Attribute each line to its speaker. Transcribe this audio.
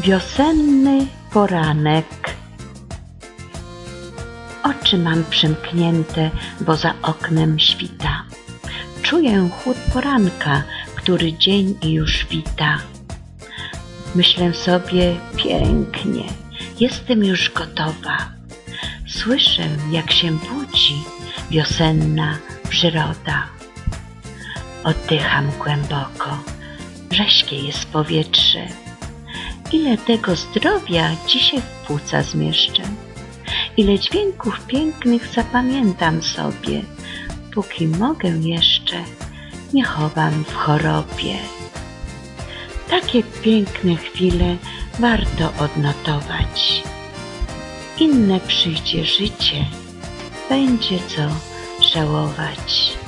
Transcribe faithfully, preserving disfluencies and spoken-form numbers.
Speaker 1: Wiosenny poranek. Oczy mam przymknięte, bo za oknem świta. Czuję chłód poranka, który dzień już wita. Myślę sobie pięknie, jestem już gotowa. Słyszę, jak się budzi wiosenna przyroda. Oddycham głęboko, rześkie jest powietrze. Ile tego zdrowia dzisiaj w płuca zmieszczę. Ile dźwięków pięknych zapamiętam sobie, póki mogę jeszcze, nie chowam w chorobie. Takie piękne chwile warto odnotować. Inne przyjdzie życie, będzie co żałować.